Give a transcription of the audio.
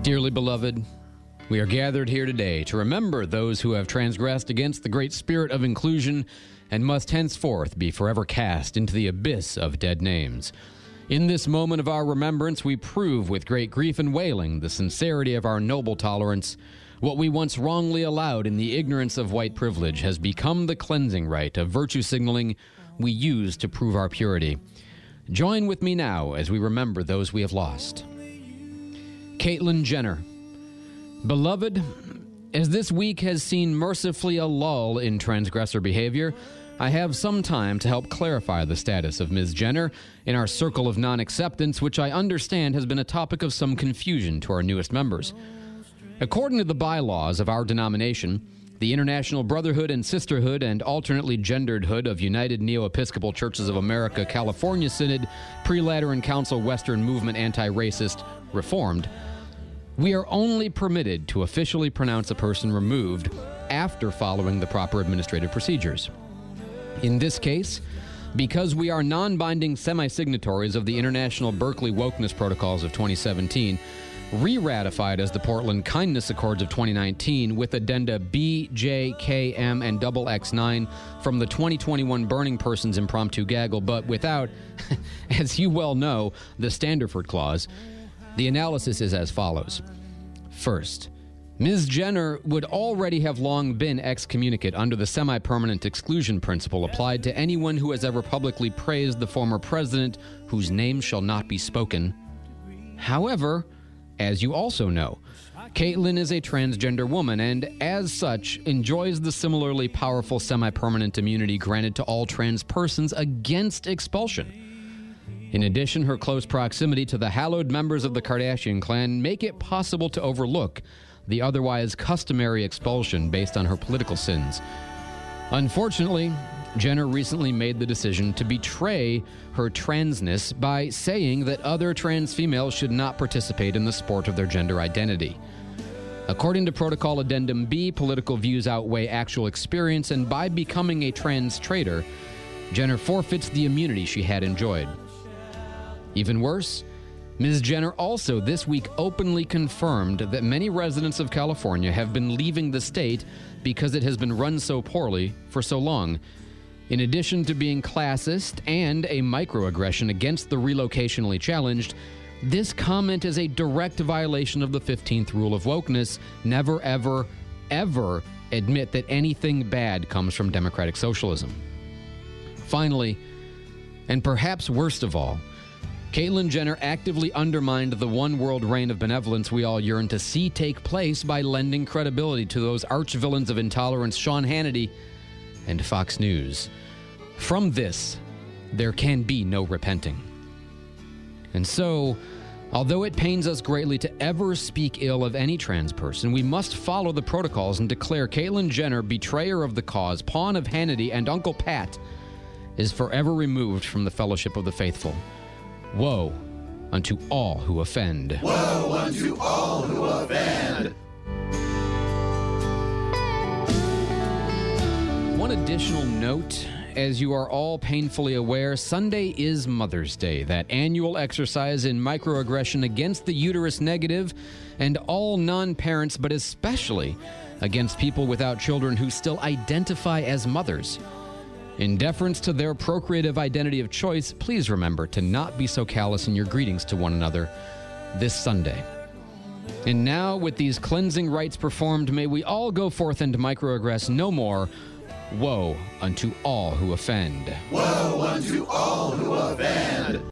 Dearly beloved, we are gathered here today to remember those who have transgressed against the great spirit of inclusion and must henceforth be forever cast into the abyss of dead names. In this moment of our remembrance, we prove with great grief and wailing the sincerity of our noble tolerance. What we once wrongly allowed in the ignorance of white privilege has become the cleansing rite of virtue signaling we use to prove our purity. Join with me now as we remember those we have lost. Caitlyn Jenner. Beloved, as this week has seen mercifully a lull in transgressor behavior, I have some time to help clarify the status of Ms. Jenner in our circle of non-acceptance, which I understand has been a topic of some confusion to our newest members. According to the bylaws of our denomination, the International Brotherhood and Sisterhood and alternately gendered hood of United Neo-Episcopal Churches of America, California Synod, Pre-Lateran Council, Western Movement, Anti-Racist, Reformed, we are only permitted to officially pronounce a person removed after following the proper administrative procedures. In this case, because we are non-binding semi-signatories of the International Berkeley Wokeness Protocols of 2017, re-ratified as the Portland Kindness Accords of 2019 with addenda B, J, K, M, and XX9 from the 2021 Burning Persons Impromptu Gaggle, but without, as you well know, the Standerford Clause, the analysis is as follows. First, Ms. Jenner would already have long been excommunicate under the semi-permanent exclusion principle applied to anyone who has ever publicly praised the former president whose name shall not be spoken. However, as you also know, Caitlyn is a transgender woman and, as such, enjoys the similarly powerful semi-permanent immunity granted to all trans persons against expulsion. In addition, her close proximity to the hallowed members of the Kardashian clan make it possible to overlook the otherwise customary expulsion based on her political sins. Unfortunately, Jenner recently made the decision to betray her transness by saying that other trans females should not participate in the sport of their gender identity. According to Protocol Addendum B, political views outweigh actual experience, and by becoming a trans traitor, Jenner forfeits the immunity she had enjoyed. Even worse, Ms. Jenner also this week openly confirmed that many residents of California have been leaving the state because it has been run so poorly for so long. In addition to being classist and a microaggression against the relocationally challenged, this comment is a direct violation of the 15th rule of wokeness: never, ever, ever admit that anything bad comes from democratic socialism. Finally, and perhaps worst of all, Caitlyn Jenner actively undermined the one world reign of benevolence we all yearn to see take place by lending credibility to those arch-villains of intolerance, Sean Hannity and Fox News. From this, there can be no repenting. And so, although it pains us greatly to ever speak ill of any trans person, we must follow the protocols and declare Caitlyn Jenner betrayer of the cause, pawn of Hannity, and Uncle Pat is forever removed from the fellowship of the faithful. Woe unto all who offend. Woe unto all who offend. One additional note, as you are all painfully aware, Sunday is Mother's Day, that annual exercise in microaggression against the uterus negative and all non-parents, but especially against people without children who still identify as mothers. In deference to their procreative identity of choice, please remember to not be so callous in your greetings to one another this Sunday. And now, with these cleansing rites performed, may we all go forth and microaggress no more. Woe unto all who offend. Woe unto all who offend.